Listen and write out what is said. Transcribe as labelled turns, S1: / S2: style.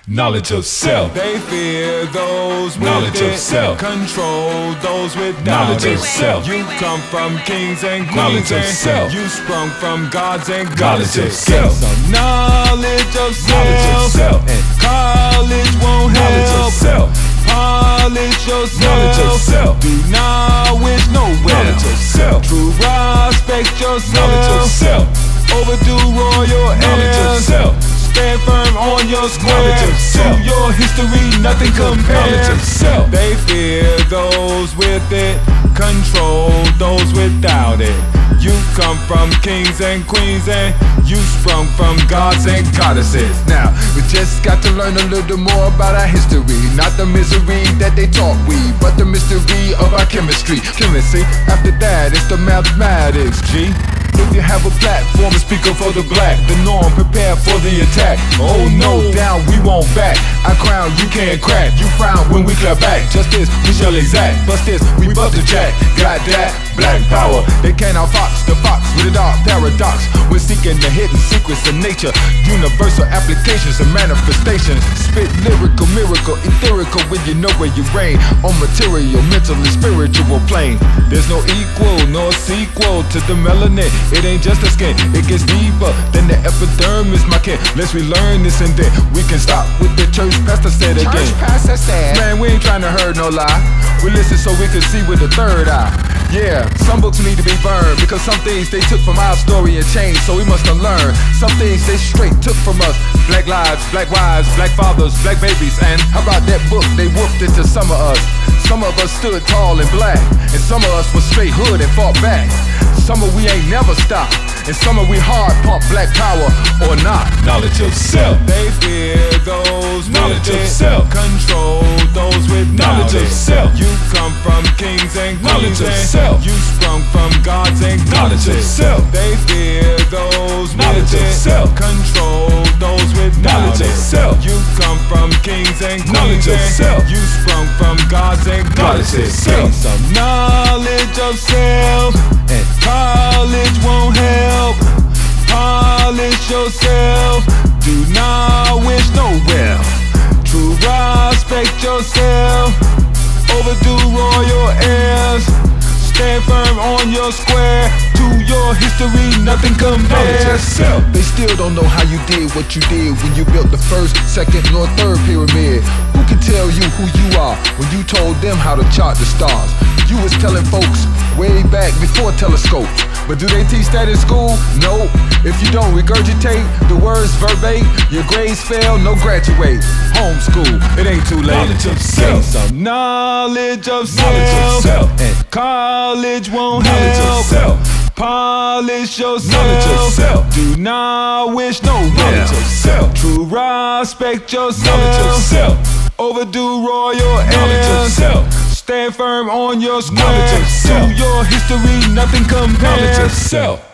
S1: Knowledge of self.
S2: They fear those with
S1: Knowledge of self.
S2: Control those without
S1: Knowledge
S2: it.
S1: of self.
S2: You come from kings and queens.
S1: Knowledge of
S2: and
S1: self.
S2: You sprung from gods and
S1: Knowledge of
S2: goddesses.
S1: self.
S2: Some knowledge of self.
S1: Knowledge of self.
S2: And college won't
S1: Knowledge
S2: help.
S1: of self.
S2: Polish yourself.
S1: Knowledge of self.
S2: Do not wish no well.
S1: Knowledge of self.
S2: True respect yourself.
S1: Knowledge of self.
S2: Overdue royal
S1: Knowledge of
S2: heirs.
S1: self.
S2: Stand firm on your square.
S1: Knowledge of self.
S2: To your history, nothing compares.
S1: Knowledge of self.
S2: They fear those with it, control those without it. You come from kings and queens and you sprung from gods and goddesses. Now, we just got to learn a little more about our history. Not the misery that they taught we, but the mystery of our chemistry. Chemistry, after that, it's the mathematics, G. If you have a platform and speak up for the black, the norm, prepare for the attack. Oh no, down we won't back. Our crown you can't crack. You frown when we clap back. Justice we shall exact. Bust this, we bust the jack. Got that black power. They can't outfox the fox with a dark paradox. We're seeking the hidden secrets of nature. Universal applications and manifestations. Spit lyrical, miracle, etherical when you know where you reign. On material, mental and spiritual plane. There's no equal nor sequel to the melanin. It ain't just the skin, it gets deeper than the epidermis, my kin. Let's relearn this and then we can stop with the church pastor said again.
S3: Church pastor said,
S2: man, we ain't trying to hurt no lie. We listen so we can see with the third eye. Yeah, some books need to be burned because some things they took from our story and changed, so we must unlearn. Some things they straight took from us. Black lives, black wives, black fathers, black babies. And how about that book they whooped into some of us? Some of us stood tall and black, and some of us was straight hood and fought back. Some of we ain't never stopped, and some of we hard pump black power or not.
S1: Knowledge of self.
S2: They fear those
S1: Knowledge
S2: with
S1: of
S2: it,
S1: self.
S2: control those without
S1: Knowledge of
S2: it.
S1: self.
S2: You come from kings and
S1: Knowledge
S2: queens
S1: of
S2: and
S1: self.
S2: you sprung from gods and
S1: Knowledge of
S2: goddesses.
S1: self.
S2: They fear those
S1: Knowledge
S2: with
S1: of
S2: it,
S1: self.
S2: control those without
S1: Knowledge of
S2: it.
S1: self.
S2: You come from kings and
S1: Knowledge
S2: queens
S1: of
S2: and
S1: self.
S2: you sprung from gods and
S1: Knowledge of
S2: goddesses.
S1: self.
S2: Gain some knowledge of self, and college won't help. Polish yourself, do not wish no well. True respect yourself, overdue royal heirs. Stand firm on your square. To your history, nothing
S1: Knowledge of
S2: compares.
S1: self.
S3: they still don't know how you did what you did when you built the first, second, nor third pyramid. Who can tell you who you are when you told them how to chart the stars? You was telling folks way back before telescopes. But do they teach that in school? No. If you don't regurgitate the words verbatim, your grades fail, no graduate. Homeschool, it ain't too late.
S1: Knowledge of
S2: Gain
S1: self.
S2: some knowledge of
S1: Knowledge of self.
S2: and college won't
S1: Knowledge of
S2: help.
S1: self.
S2: Polish yourself.
S1: Knowledge of self.
S2: Do not wish no
S1: Knowledge
S2: well.
S1: of self.
S2: True respect yourself.
S1: Knowledge of self.
S2: Overdue royal
S1: Knowledge of
S2: heirs.
S1: self.
S2: Stand firm on your square.
S1: Knowledge of self.
S2: To your history, nothing
S1: Knowledge
S2: compares.
S1: of self.